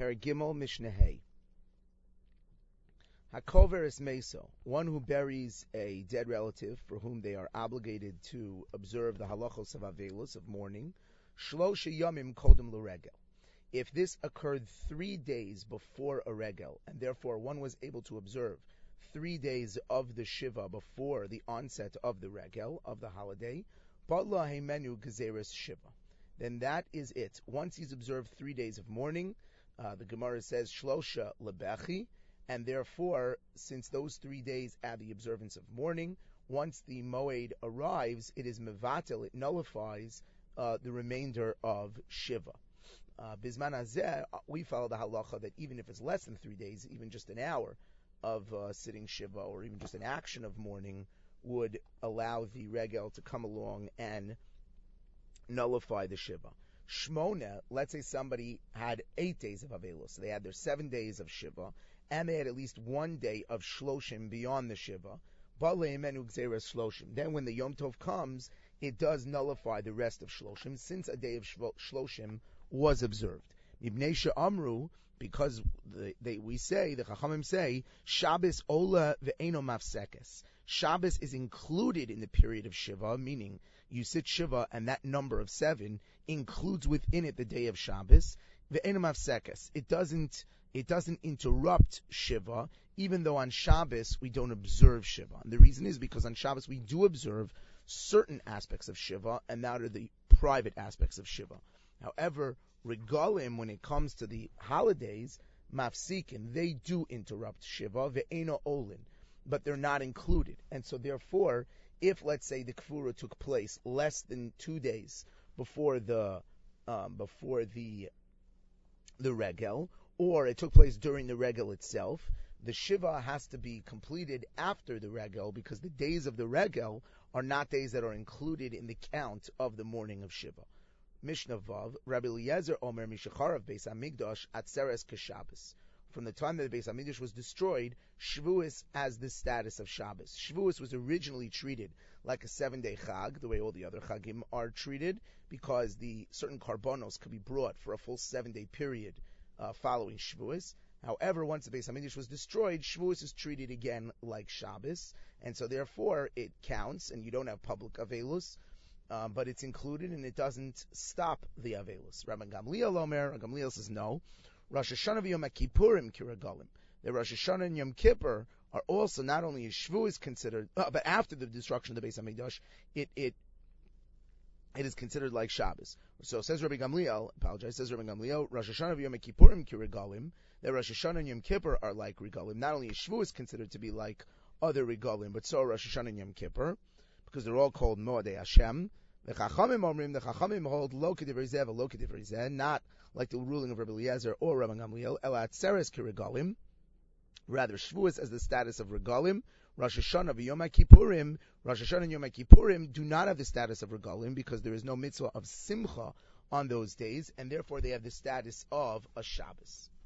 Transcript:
Paragimel Mishnah Hay. Hakoveris Meso, one who buries a dead relative for whom they are obligated to observe the halachos of Avelos, of mourning, Shlosha Yomim Kodem L'Regel. If this occurred 3 days before a regel, and therefore one was able to observe 3 days of the Shiva before the onset of the regel, of the holiday, Batla Heimenu Gezeres Shiva. Then that is it. Once he's observed 3 days of mourning, the Gemara says Shlosha Lebechi, and therefore, since those 3 days add the observance of mourning, once the Moed arrives, it is mevatel, it nullifies the remainder of Shiva. Bizman Hazeh, we follow the halacha that even if it's less than 3 days, even just an hour of sitting Shiva, or even just an action of mourning, would allow the regel to come along and nullify the Shiva. Shmona, let's say somebody had 8 days of Avelos, so they had their 7 days of Shiva, and they had at least 1 day of Shloshim beyond the Shiva. Then when the Yom Tov comes, it does nullify the rest of Shloshim, since a day of Shloshim was observed. Ibnesha Amru, because we say, the Chachamim say, Shabbos Ola ve'eno mafsekes. Shabbos is included in the period of Shiva, meaning you sit Shiva and that number of 7 includes within it the day of Shabbos. Ve'eno mafsekes. It doesn't interrupt Shiva, even though on Shabbos we don't observe Shiva. And the reason is because on Shabbos we do observe certain aspects of Shiva, and that are the private aspects of Shiva. However, regalim, when it comes to the holidays, mafsikin, they do interrupt Shiva, ve'eno olin, but they're not included. And so therefore, if, let's say, the kfura took place less than 2 days before the regel, or it took place during the regel itself, the Shiva has to be completed after the regel, because the days of the regel are not days that are included in the count of the morning of Shiva. Mishnah Vav, Rabbi Eliezer Omer Mishacharav Beis Hamikdash Atzeres Keshabbos. From the time that the Beis Hamikdash was destroyed, Shavuos has the status of Shabbos. Shavuos was originally treated like a 7-day Chag, the way all the other Chagim are treated, because the certain karbonos could be brought for a full 7-day period following Shavuos. However, once the Beis Hamikdash was destroyed, Shavuos is treated again like Shabbos, and so therefore it counts, and you don't have public Avelus, but it's included, and it doesn't stop the Avelus. Rabban Gamliel Omer, Gamliel says no. Rosh Hashanah v'Yom Kippurim kiragalim. The Rosh Hashanah and Yom Kippur are also, not only is Shavuos considered, but after the destruction of the Beis Hamikdash, it is considered like Shabbos. So says Rabbi Gamliel, says Rabbi Gamliel, Rosh Hashanah v'Yom Kippurim kiragalim. The Rosh Hashanah and Yom Kippur are like regalim. Not only is Shavuos considered to be like other regalim, but so are Rosh Hashanah and Yom Kippur, because they're all called Moadei Hashem. The Chachamim hold lo k'divrei zeh v'lo k'divrei zeh, not like the ruling of Rabbi Eliezer or Rabban Gamliel, ela atzeres k'regalim, rather Shavuos as the status of regalim. Rosh Hashanah v'Yom Kippurim, Rosh Hashanah and Yom Kippurim do not have the status of regalim, because there is no mitzvah of simcha on those days, and therefore they have the status of a Shabbos.